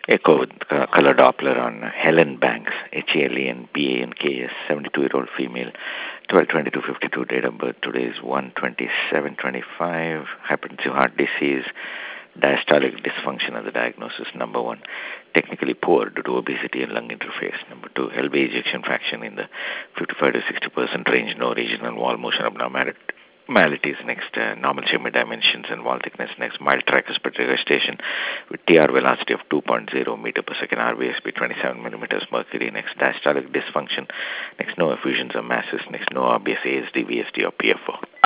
Echo with color Doppler on Helen Banks, HELENBANKS, 72-year-old female, 12/22/52, date of birth. Today is 1/27/25. Hypertensive heart disease, diastolic dysfunction as the diagnosis. Number one, technically poor due to obesity and lung interface. Number two, LV ejection fraction in the 55 to 60% range. No regional wall motion abnormalities. Next, normal tumor dimensions and wall thickness. Next, mild tricuspid regurgitation with TR velocity of 2.0 meter per second. RVSP 27 millimeters mercury. Next, diastolic dysfunction. Next, no effusions or masses. Next, no obvious ASD, VSD or PFO.